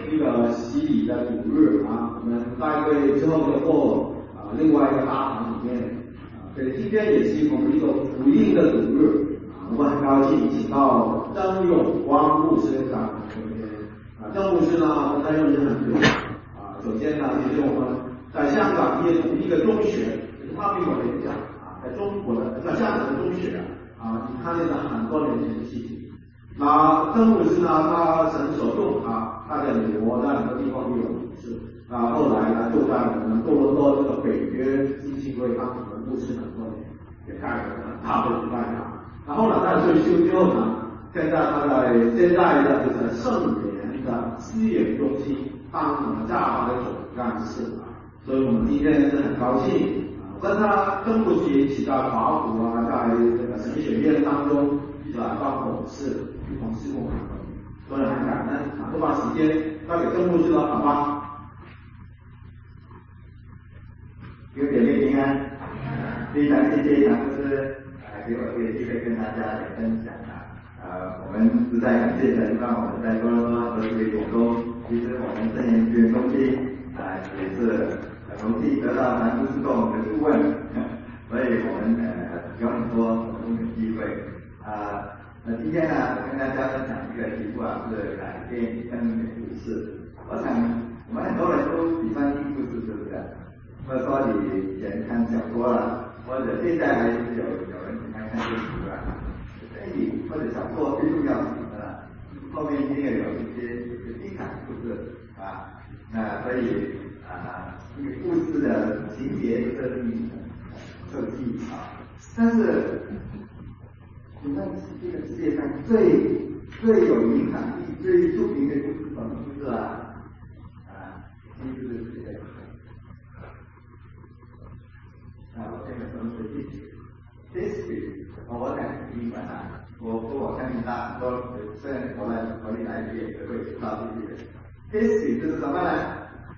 一个洗礼的主日啊，我们大会之后就过另外一个大堂里面所以今天也是我们一个福音的主日我很高兴请到曾永光牧师在我们中间曾牧师呢跟他认识很久首先呢，其实我们在香港念同一个中学，就是他比我年长在中国的在香港的中学你看见了很多年前的事情。那曾牧师呢，他神所用他在美国在很多地方都有牧师后来呢，就在我们多伦多这个北约基金会当我们牧师很多年，也带了很大的礼拜然后呢，他退休之后呢，现在他在现在的就是圣联的资源中心当我们加拿大的总干事所以我们今天是很高兴跟他曾牧师一起在华府在这个神学院当中一起来当董事与同事共同所以很感恩就把时间交给曾牧师了，好吧？ 有姐妹平安，非常谢谢杨牧师给我这个机会跟大家来分享我们实在感谢神，让我们在多伦多和这个永东，其实我们圣言资源中心也是很荣幸得到南都事工的顾问，所以我们有很多活动的机会今天呢，我跟大家分享一个题目是改变生命的故事。我想我们很多人都喜欢听故事，是不是？或者说你以前看小说了，或者现在还是有人喜欢看电影电影或者小说最重要是什么呢？后面一定要有一些精彩故事所以这个故事的情节设定设计但是请问这个世界上最有影响力、最著名的故事什么故事就是这个我这个什么是 history 我讲英文我相信大家很多虽然国内来的也会知道这个 history 就是什么呢？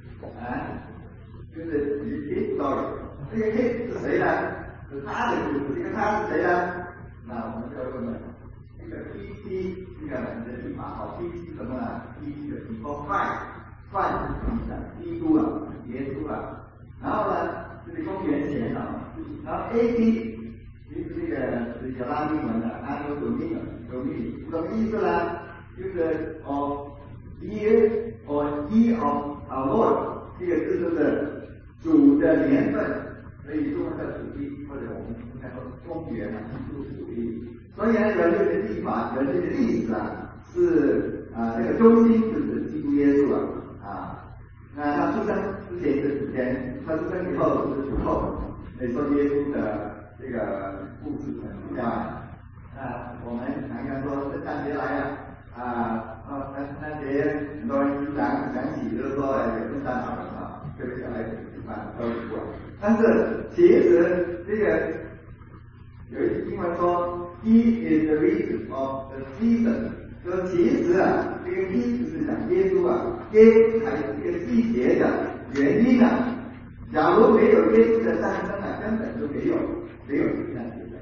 就是 history 这个 his 是谁呢？是他的故事，这个他是谁呢？那我们就要问了，这个 PC 这个人的立法PC 什么呢 ？PC 的地方犯是基督耶稣然后呢，这是公元前然后 AD 其实这个拉丁文Anno Domini 什么意思呢？就是year of our Lord 这个字就是主的年份，所以中文叫主历，或者我们应该说公元主历。所以呢，人类的历法、人类的历史是这个中心是指基督耶稣那他出生之前是时间，他出生以后是主后，所以说耶稣的这个故事很重要我们常常说圣诞节来了圣诞节很多人想起就是说有圣诞老人这个小孩子吃饭都有但是其实这个有一句经文说 He is the reason of the season 说其实这个 He 是讲耶稣耶稣才是这个季节的原因假如没有耶稣的诞生根本就没有圣诞节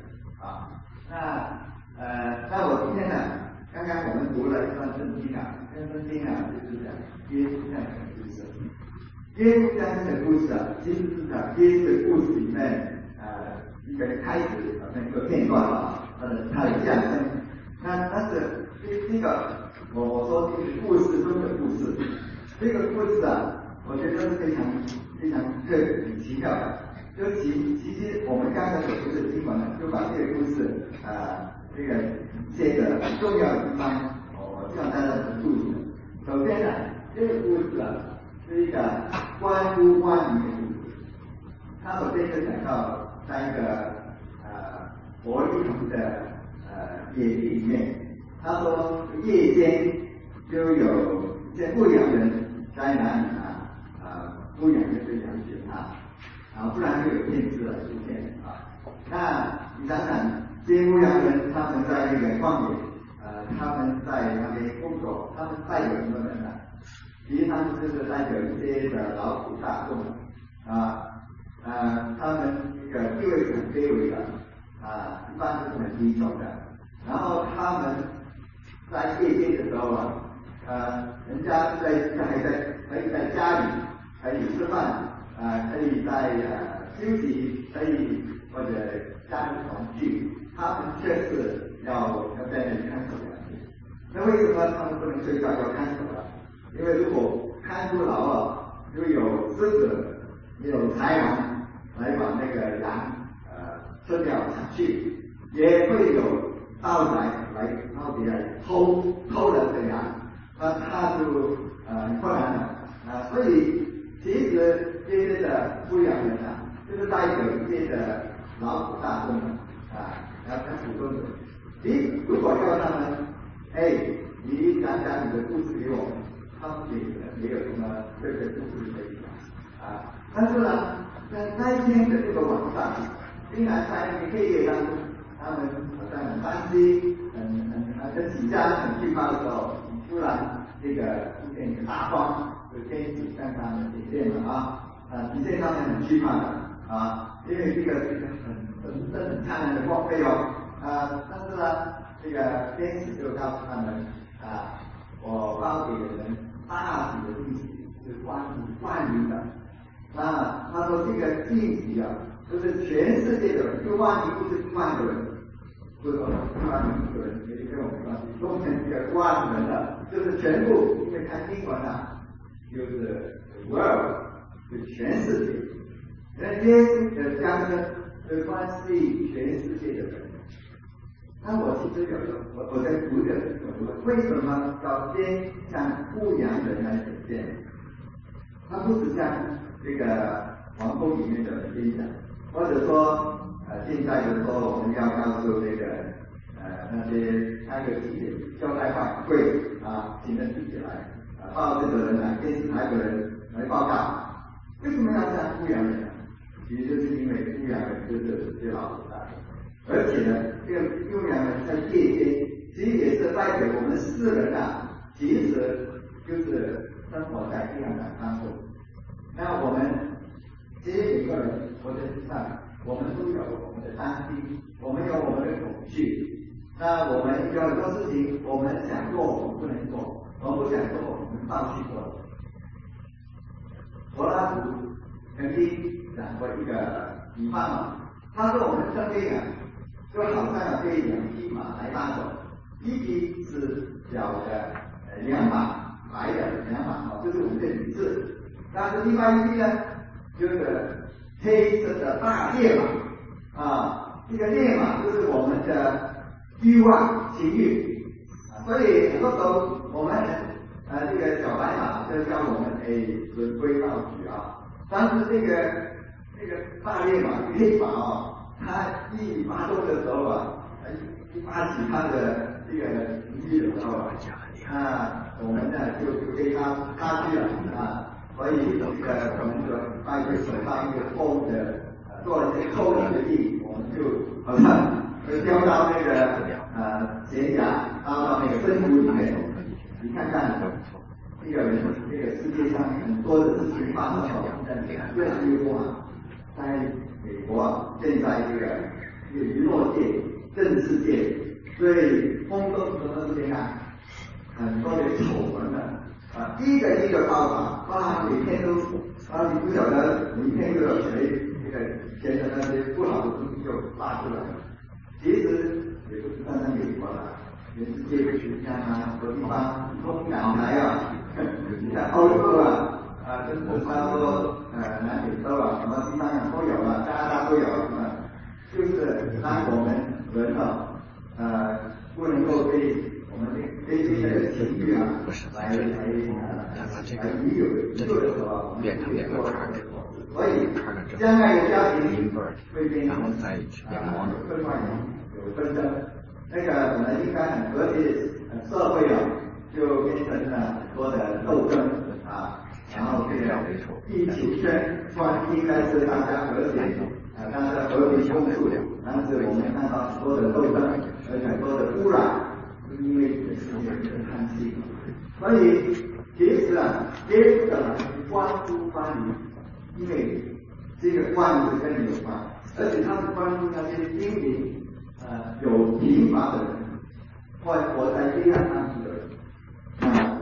那我今天刚刚我们读了一段圣经圣经就是讲耶稣诞生的故事。耶稣诞生的故事其实是讲耶稣的故事里面一个开始一个片段它的象征。但是这个我说这个故事中的故事，这个故事我觉得是非常非常很奇妙的。就其实我们刚才所读的经文就把这个故事这个一些的重要的地方，我希望大家能注意。首先这个故事是一个关乎关于的故事。他首先就讲到在一个伯利恒的野地里面，他说夜间就有一些牧羊人在那里牧羊这个羊群不然就有骗子出现那你想想，这些牧羊人他们在那个旷野他们在那边工作，他们带有什么人其实他们就是带有一些的劳苦大众他们这个地位是很卑微的一般都是很低穷的。然后他们在夜间的时候人家可以在家里可以吃饭，可以在休息，可以或者家庭团聚，他们却是要在那里看守的。那为什么他们不能睡觉要看守呢？因为如果看不牢了，就有狮子、有豺狼来把那个羊吃掉抢去，也会有盗来盗贼来偷人的羊，那他就很困难了所以其实这些的牧羊人就是代表一些的劳苦大众要普通人。如果叫他们，你讲讲你的故事给我们，他们也有什么这个故事可以讲但是呢，在那一天的这个晚上，竟然在那个黑夜当中，他们好像很担心、很紧张、很惧怕的时候，突然这个出现一个大光，就天使向他们显现了体现他们很惧怕的因为这个是一个很灿烂的光辉但是呢，这个天使就告诉他们我报给你们大喜的信息是关于万民的。那他说这个信息就是全世界的人，1万民不是1万个人，不是1万民1个人，也跟我们关系，中间这个万人就是全部，因为看英文就是 world， 就全世界。那耶稣的降生是关系全世界的人。那我其实有时候我在读的时候，为什么要先向牧羊人来显现？他不是像这个皇宫里面的人讲，或者说现在的时候我们要告诉这个那些开个记者交代会请人记者来报纸的人来，电视台的人来报告。为什么要向牧羊人其实就是因为牧羊人就是最老的而且呢，这个牧羊人在夜间，其实也是代表我们世人其实就是生活在这样的当中。那我们其实每个人活在世上，我们都有我们的担心，我们有我们的恐惧。那我们有很多事情，我们想做，我们不能做；我们不想做，我们放弃做。柏拉图曾经讲过一个比方他说我们生命就好像被2匹马来拉走，一匹是小的2马来的2马就是我们的理智。但是另外一匹呢，就是黑色的大烈马这个烈马就是我们的欲望情欲所以很多时候我们这个小白马就叫我们循规蹈矩但是这个大烈马黑马他一发动的时候一发起他的这个情欲的时候我们就被他拉去了所以这个我们就把一个手上一个风的做了一些抽的决定，我们就好像掉到那个悬崖，到那个深谷里面。你看看这个世界上很多的事情发生在越来越多在美国现在这个娱乐界、政治界对风都什么这样很多的丑闻一个报道每天都你不晓得每天都有谁这个以前的那些不好的东西就发出来了。其实也不是单单美国全世界的国家很多地方东南来你看欧洲跟中国南美洲什么地方都有加拿大都有就是当我们人不能够被我们这些情绪来引诱的时候，变成两个叉子，所以将来的家庭会变成分化有纷争，那个本来应该很和谐的社会就变成了很多的斗争然后这个地球村应该是大家和谐大家和平共处但是我们看到很多的斗争而且很多的污染因为这是我们的贪心所以其实耶稣的来关乎关于因为这个万物跟你有关而且他是关乎那些心灵有贫乏的人或活在黑暗当中的人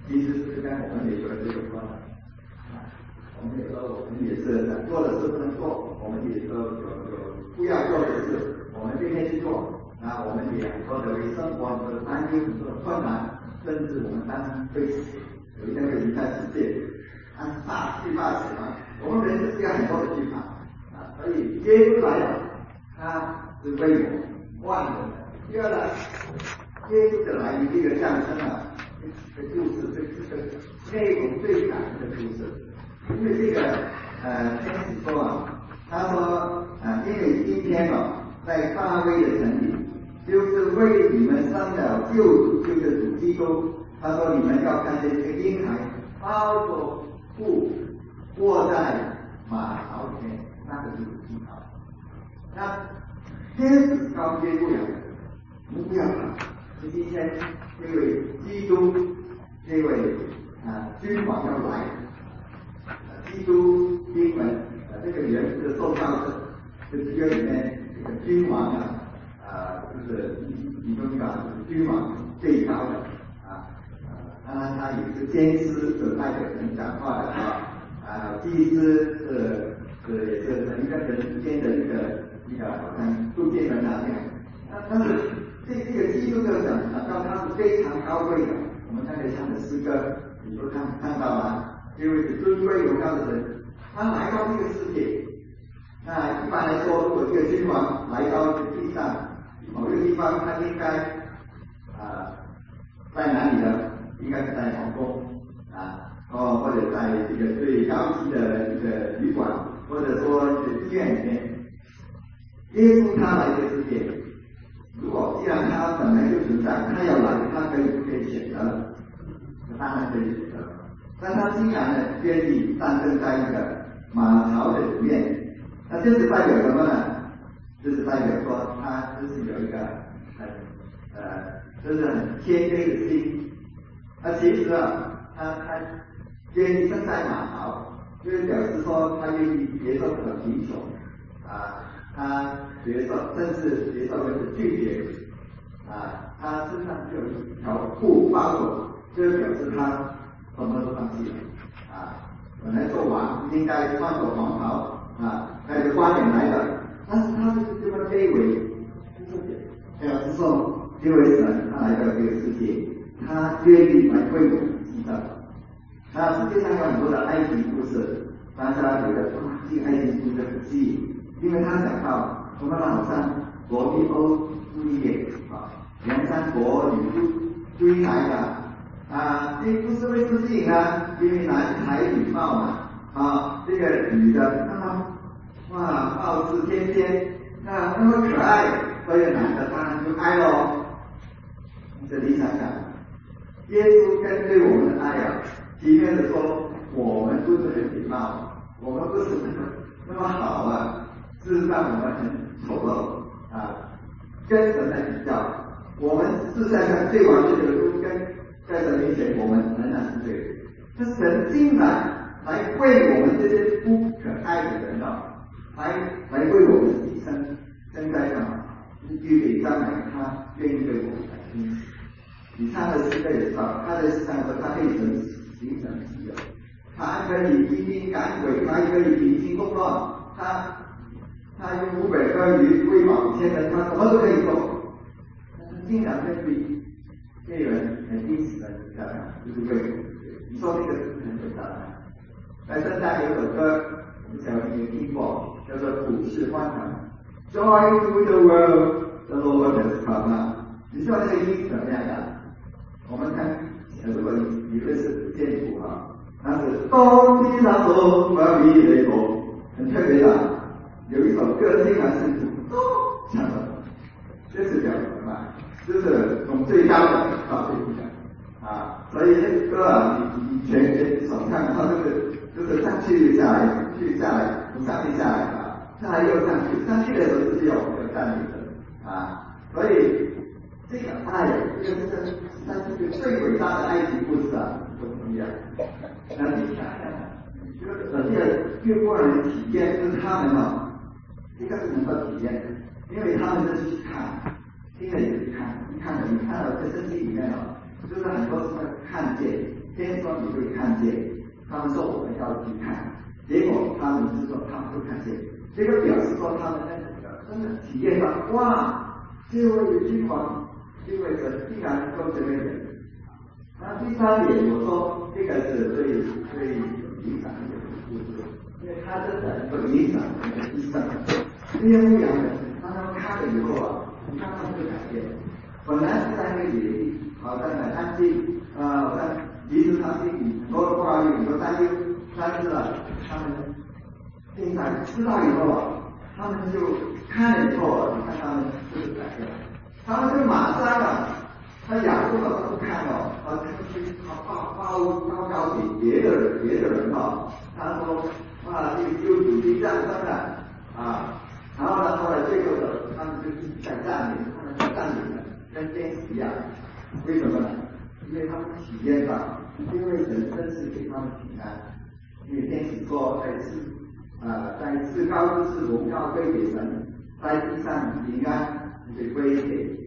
其实是跟我们美国人是有关的。我们有时候我们也是做的事不能做，我们也都有不要做的事，我们天天去做。那我们也很多的为生活很多的担忧，很多的困难，甚至我们担心会死，有一天会离开世界，惧怕死亡。我们人是有很多的惧怕所以耶稣来了，他是为我们万人的。第二呢，耶稣的来临这个象征这个故事，这个内容最感人的故事。因为这个天使说他说因为今天在大卫的城里，就是为你们生了救主，就是主基督。他说你们要看见这个婴孩包着布卧在马槽里面，那个就是记号。那天使告诫不了，我们不要怕。今天这位基督，这位君王要来。基督经文这个原是受造者，这旧约里面这个君王就是其中一个君王最高的当然他也是先知所带着人讲话的祭司也是人跟人之间的一个好像中间人那样。但是这个基督的讲到他是非常高贵的，我们刚才唱的诗歌，你都看到了。因为是尊贵荣耀的人，他来到这个世界。那一般来说，如果这个君王来到这个地上，某一个地方，他应该在哪里呢？应该是在皇宫或者在这个最高级的一个旅馆，或者说是医院里面。耶稣他来这个世界，如果既然他本来就存在，他要来，他可以选择，当然可以选择。但他竟然愿意诞生在一个马槽的里面，那这是代表什么呢？这是代表说他就是有一个就是很谦卑的心。其实他愿意生在马槽，就是表示说他愿意接受这个贫穷他接受，甚至接受的是拒绝他身上就有一条布包裹，就是表示他什么都放弃了本来做王应该穿着黄袍带着冠冕来的，但是他就是这么卑微，表示说因为神他来到这个世界，他愿意来为我们牺牲。那世界上有很多的爱情故事，大家觉得这个爱情故事很吸引，因为他讲到我们好像罗密欧朱丽叶梁山伯与追来的这故事为什么吸引呢？因为男才女貌嘛这个女的貌似天仙那么可爱，所以男的当然就爱咯。这里想想，耶稣跟对我们的爱即便是说我们不是很礼貌，我们不是那么好事实上我们很丑陋跟神来比较，我们世界上最完美的人跟在神面前我们仍然是对的。这神竟然来为我们这些不可爱的人来为我们牺牲，现在预备将来他愿意为我们来牺牲。你唱的诗歌也知道，他在世上说他可以形成自由，他可以披荆斩棘，他可以平心动乱，他用500颗鱼喂饱5000人，他什么都可以做。但是竟然对人很因此的就是为我们，你说这个是很简单的。在圣诞有首歌，我们小朋友听过，叫做《普世欢腾》 ，Joy to the world, the Lord has come。你知道那个意思怎么样的？我们看，如果你认识建筑那是东西南东南北北东，很特别的。有一首歌竟然是都唱的，这是表什么？就是从最高的到最低的所以这个歌你全手看，它就是上去下来，上去下来，上去下来下来又上去，上去的时候是有站立的所以这个爱，这个最伟大的爱情故事都不一样。那你想想，这个越过人体验，就是他们这个是能够体验的，因为他们是去看，听了也去看，你看了在圣经里面就是很多是看见， 天说你会看见，他们说我们要去看，结果他们是说他们会看见，这个表示说他们那个真的体验到，哇，这位君王，这位神竟然能够成为人。那第三点，我说这个是最有影响力的故事，因为他真的有影响人的一生。这些牧羊人，当他们看了以后啊，你看他们就改变了。本来是在那个野地，好像很安静，好像其实他心里很多话语，很多担忧，但是啊，他们现在知道以后啊，他们就看了以后啊，你看他们就是改变了，他们就马上啊。他雅各他不看哦，他去报告给别的人哦，他说啊，这个救主的战争了啊，然后呢，后来最后的他们就一直在占领，他们就占领了，跟天使一样，为什么呢？因为他们体验到，因为神真是给他们平安，因为天使说在至高之处荣耀归给神，在地上平安就归给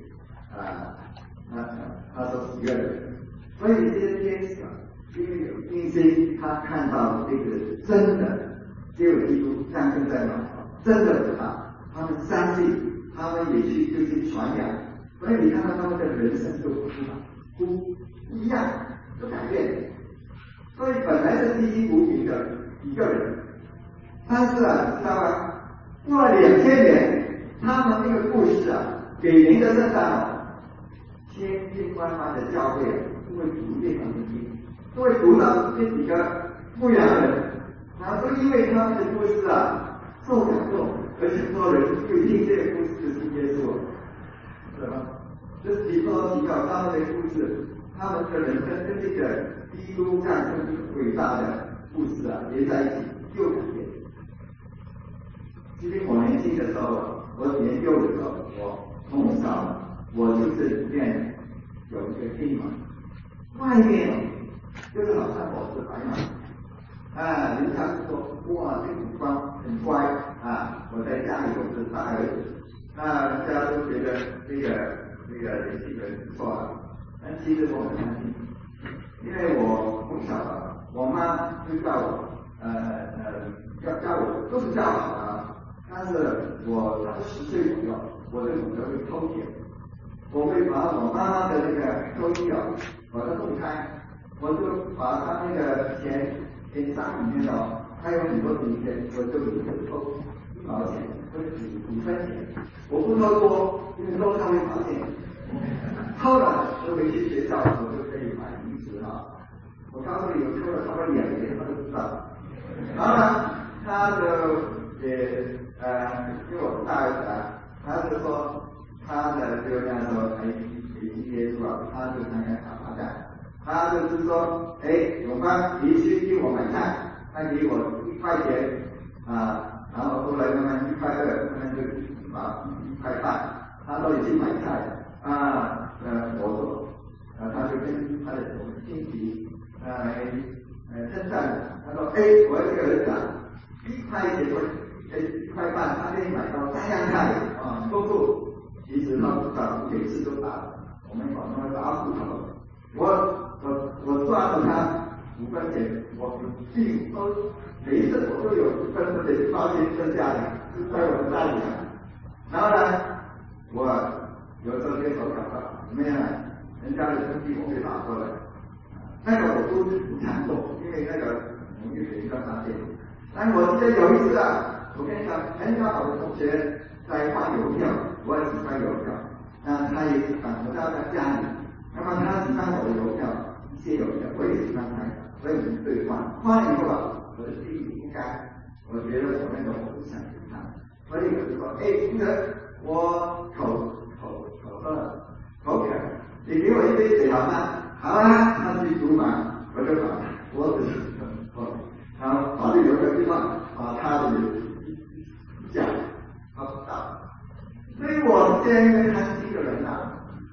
他所喜悦的人，所以这些天使啊，因为有信心，他看到这个真的只有基督降生在马槽，真的是他们相信，他们也就去传扬，所以你看到他们的人生就不一样，就改变了。所以本来是籍籍无名的一个人，但是啊，你知道吗？过了2000年，他们这个故事啊，给您的圣诞千万的教会都会逐渐的都会读到这几个牧羊人，都因为他们的故事啊受感动，而且多人会听这个故事的信耶稣，是吧？这提到他们的故事，他们的人生跟这个基督战胜伟大的故事啊连在一起，又改变。其实我年轻的时候，我研究的时候，我从小我就是里面有一个地方，外面就是好像我是白马，人家是说哇，这个很乖啊，我在家里我是大儿子，人家都觉得这个年轻人不错啊，但其实我很担心，因为我从小啊，我妈就叫我叫我都是叫我啊，但是他是10岁左右，我就懂得会偷钱。我会把我妈妈的那个收据啊，把它弄开，我就把她那个钱箱里面哦，还有很多零钱，我就偷1毛钱或者5分钱，我不偷多，因为偷他会发现，偷了我回去学校我就可以买零食啊。我告诉你，我偷了差不多2年，他都知道。然后呢，他就也因为我是大儿子啊，他就说。他的就那时候还信耶稣啊，他就常常打麻将，他就是说，永芳，你去替我买菜，他给我1块钱啊，然后后来慢慢1块2，慢慢就把1块半，他说你去买菜我说，他就跟他的亲戚来称赞，他说，我这个儿子啊，1块钱或1块半，他可以买到3样菜啊，丰富。其实他不打，每次都打，我们广东打斧头。我抓住他5分钱，我并都每一次我都有1分或者1毛钱剩下的，是在我的家里。然后呢，我有时候跟手搞到怎么样？人家的东西我会打过来，那个我都不敢动，因为那个容易被人家发现。但我记得有一次啊，我跟你讲，很好的同学在换邮票。我也喜欢邮票，他也喜欢，我到他家里，那么他喜欢我的邮票，一些邮票我也喜欢他，所以我们兑换，换了以后啊，我的心里应该，我觉得我那个我不想给他，所以我就说，这个我口渴，你给我1杯水好吗？好啊，他去厨房，我就把锅子然后把这邮票一放，把他的讲，他不到。所以我现在因为贪心的人呐，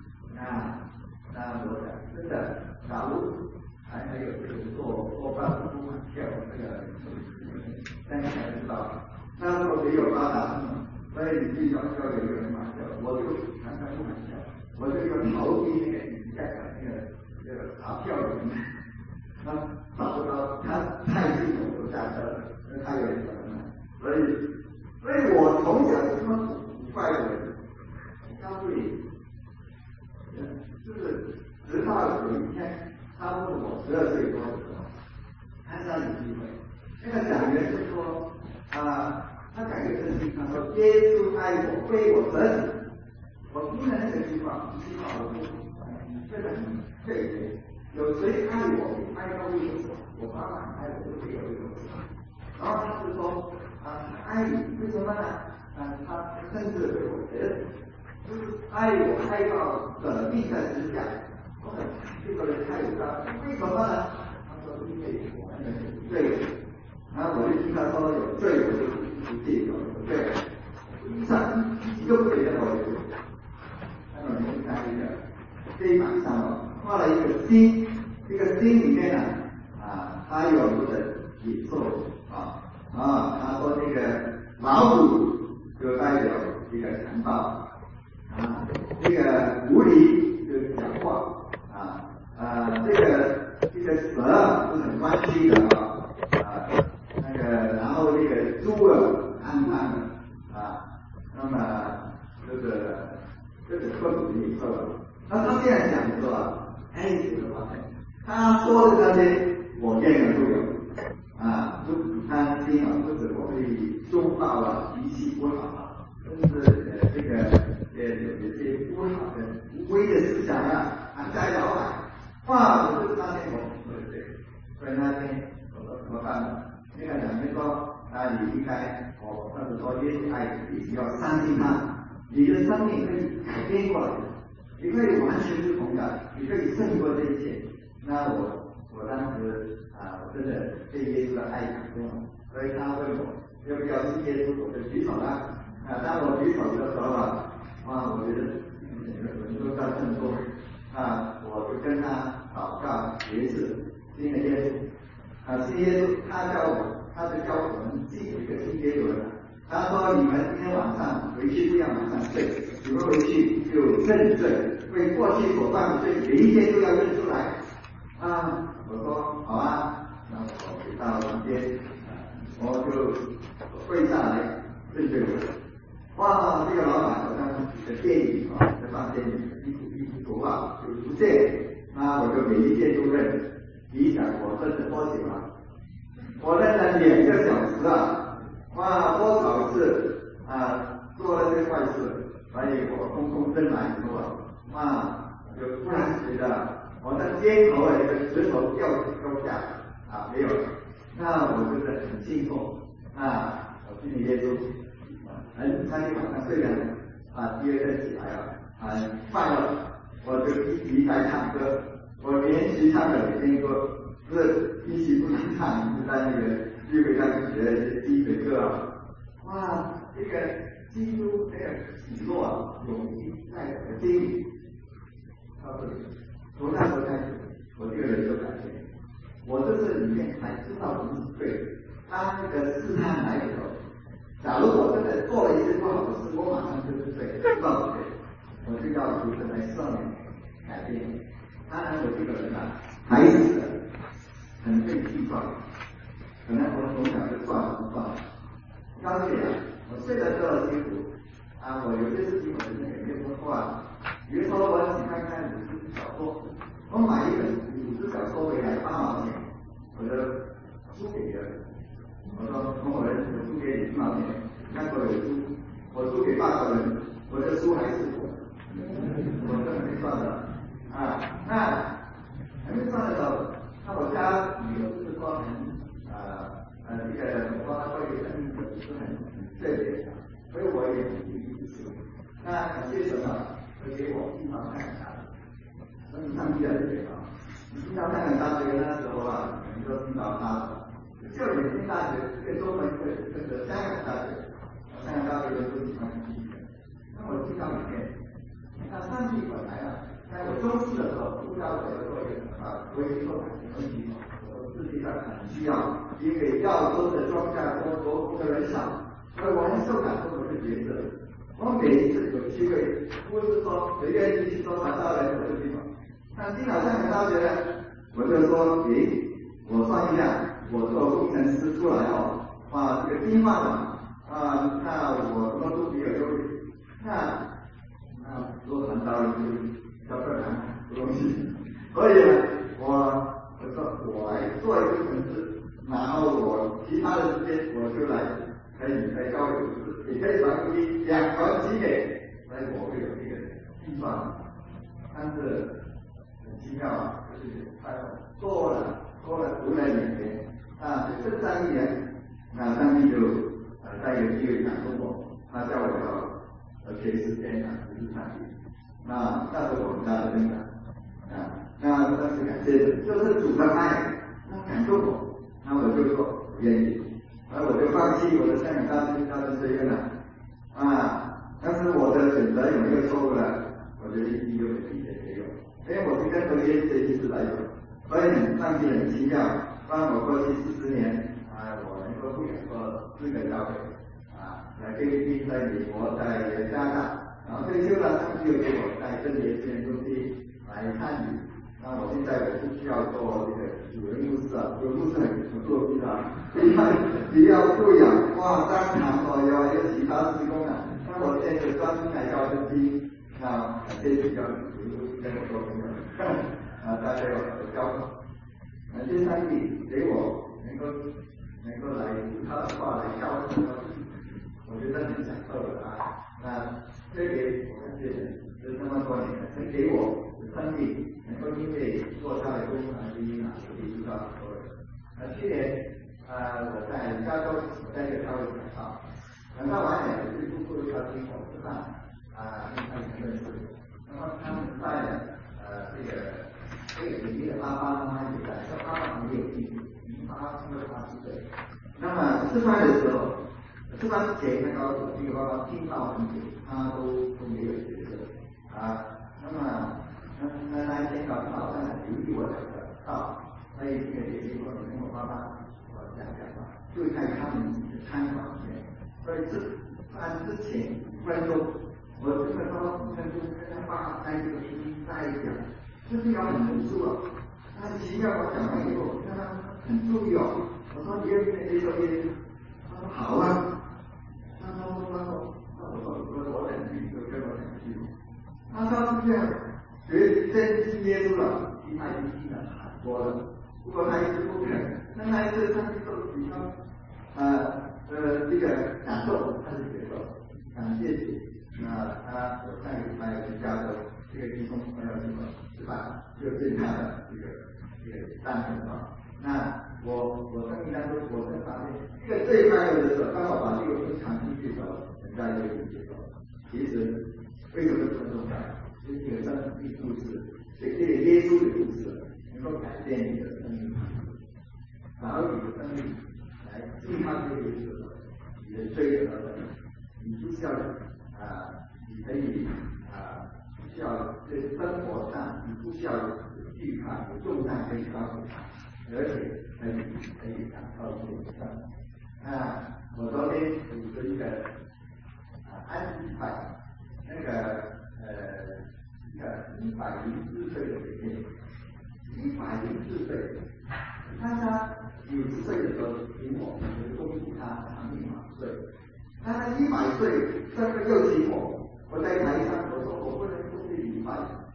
我想真的，假如还有这个做饭不买票这个，大家才知道。那如果没有发达，所以你必须要有一个人买票，我就常常不买票，我就要逃避那个你在讲那个查票的人。 他找不到，他太近了，我下车了，那太远了。所以我从小就这么古怪的人，我告诉你，就是直到有一天，差不多我12岁多的时候，参加有机会，那个讲员就说他讲一个圣经，他说耶稣爱我，为我舍己。我听了那个句话，一句话我就这个很对，有谁爱我，爱到为我，我爸爸爱我，就会有为我。然后他就说爱你，为什么呢？他甚至对我觉得就是爱我爱到舍命的指甲。我很这个人太有道理，为什么呢？他说因为我们有罪，然后我就听他说有罪，我就不介意有罪，一个不给的我就。那么你看这一版上画了一个心，这个心里面呢它有一个野兽他说这个老虎就代表一个强暴这个狐狸就是讲话这个蛇是很弯曲的那个然后这个猪暗暗的那么这个特别的野兽那他这样讲的时候这个话他说的那些我见的都有不止贪心不止我会凶暴脾气不好甚至这个有些不好的无谓的思想在摇摆我就是那天我对，所以那天我说怎么办呢？那个讲员说你应该或者说耶稣爱你，你只要相信他，你的生命可以改变过来的，你可以完全不同的，你可以胜过这一切。那我当时我真的被耶稣的爱感动了，所以他问我要不要信耶稣，我就举手了当我举手的时候我觉得人都在震动我就跟他祷告一次信了耶稣信耶稣他就教我们记一个新结论他说你们今天晚上回去不要马上睡，你们回去就认罪，为过去所犯的罪每一天都要认出来我说好那我回到房间我就跪下来认罪了这个老板好像的电影在房间里一幅图画就出现我就每一天都认你想我认了多久我认了2个小时多少次做了这个坏事，所以我空空认完以后就突然觉得我的肩头有一个石头掉下没有了我觉得很轻松我信耶稣那天晚上睡了第二天起来很快乐，我就一直在唱歌，我连续唱了2天歌，是一起不能唱，是在那个聚会上学的一些基本歌这个基督这个喜乐永记在我的心里从那时候开始我这个人就改变，我就是里面才知道什么是对当那个试探来的时候，假如我真的做了一件不好的事，我马上就是对知道对，我就要主神来赦免改变当然我这个人还是很被气壮，可能我从小就算了告诉你我睡得这么辛苦我有些事情我真的也没有说比如说我喜欢看50小说，我买一本50小说回来8毛钱，我就输给别人，我说某某人我输给你1毛钱，那时候有输，我输给8个人，我的输还是我这还没算的那还没算的时候，那我家女儿是说这个我说他对生命的是很特别的，所以我也很意思。那感谢神会给我地方看那你上第2节你听到香港大学那时候你都听到他就北京大学跟中文这个香港大学人都喜欢听那我听到里面那上帝本来在我中四的时候知道我要做一个微缩感情问题我自己很需要因为要多的庄稼多的人少，所以我很受感动我就觉得我每一次有机会不是说谁愿意去说传道人我就去那进了香港大学呢我就说我算一下，我做工程师出来哦，哇，这个计划的那我什么都没有忧虑，那如果很高兴就叫个难不容易，所以呢，我说我来做一个工程师，然后我其他的时间我就来可以交流，也可以把东西两传几给，所以我会有一个计算，但是很奇妙啊，就是做了读了2年这3年，上帝就在一个机会感动我，他叫我要学时间不是上帝，那是我们家的恩感那是感谢的，就是主的爱，那感动我，那我就说我愿意，我就放弃我的香港大学学院了但是我的选择有没有错误呢？我觉得一有一点没有，因为我是跟着耶稣的意思来的，所以上帝很奇妙，让我过去40年我能够不远说4个教会在菲律宾、在美国、在加拿大，然后退休了，上帝又给我在真理资源中心来参与。那我现在我是需要做这个主任牧师主任牧师很做批比较素养当场有其他施工那我现在专心来教圣经，那这比较主任牧师跟我做朋友大家有交流。这上帝给我能够来用他的话来教导我觉得很享受的那特别我感谢这么多年神给我生命能够因为做他的工第一我遇到很多人去年我在加州我在一个教会讲道完了我就不顾要请我吃饭跟他们认识，那么他们在这个里面的爸爸妈妈也在，他爸爸没有进去，已经80岁。那么吃饭的时候，吃饭之前他告诉我，这个爸爸听到很久，他都没有觉得那么那一天早上留意我到，所以这个姐姐说你跟我爸爸讲话，就在他们的餐馆里面，所以吃饭之前5分钟，我这个说5分钟跟他爸在这个厅在讲。就是要很读书很奇妙，我讲完以后，他很注意我说你愿不愿意接受耶稣？他说好他说我2句就跟我2句。他说是这样，真信耶稣了，其他已经很多了。如果他一直不肯，那一次他就受比较这个感动，他就觉得感谢主。他有上个礼拜回加州这个弟兄朋友吃饭，就见他的这个单纯那我生命当中，我才发现，这个最快乐的时候，当我把这个分享出去的时候，人家就理解了。其实为什么这么重要？就是这个生命故事，这个耶稣的故事，能够改变你的生命，然后你的生命来进他这个耶稣的，你的罪得了，你不需要你可以不需要在生活上，你不需要惧怕，有重担可以告诉他，而且可以感到这个上。我昨天组织一个安息派，一个104岁的姐姐，104岁，他90岁的时候请我，恭喜他长命满岁。他100岁，这个又请我在台上，我说我不能恭喜你100，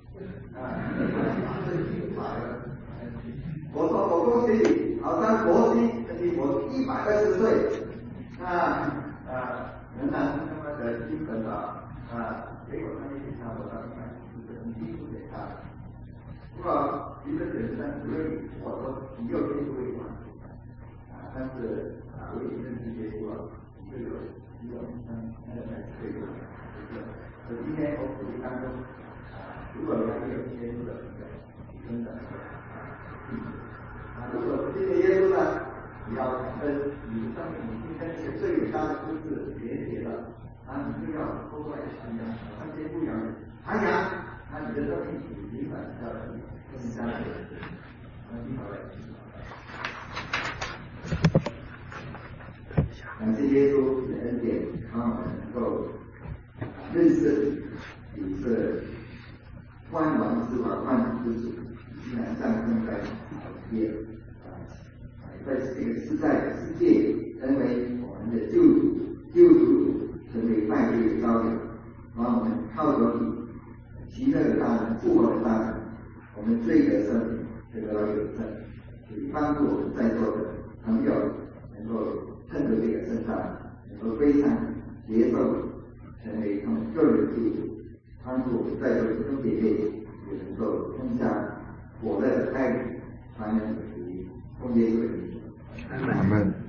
我说我恭喜你，好像摩西我120岁，仍然是那么的精神结果他一他我到140你一直给他，不过一个人生不论我说你又天不会管但是我已经认识耶稣了，就有这个所以今天我鼓励当中如果还没有接触的朋友，真的如果不信耶稣呢，你要感恩你的生命已经跟这个最伟大的故事连结了你就要多来传扬，看见不一样的传扬，你的生命已经转到了更加的你好嘞。感谢耶稣的恩典，让我们能够认识你是万王之王、万主之主，既然战胜在草地在这个世界成为我们的救主，成为拜罪的羔羊，让我们靠着你奇特的大能、复活的大能，我们罪得赦免，得到永生，去帮助我们在座的朋友能够趁着这个圣诞，能够非常接受，成为他们个人的救主，帮助我们在座的弟兄姐妹也能够更加火热的爱你，传扬你的福音，奉耶稣的名。 阿门。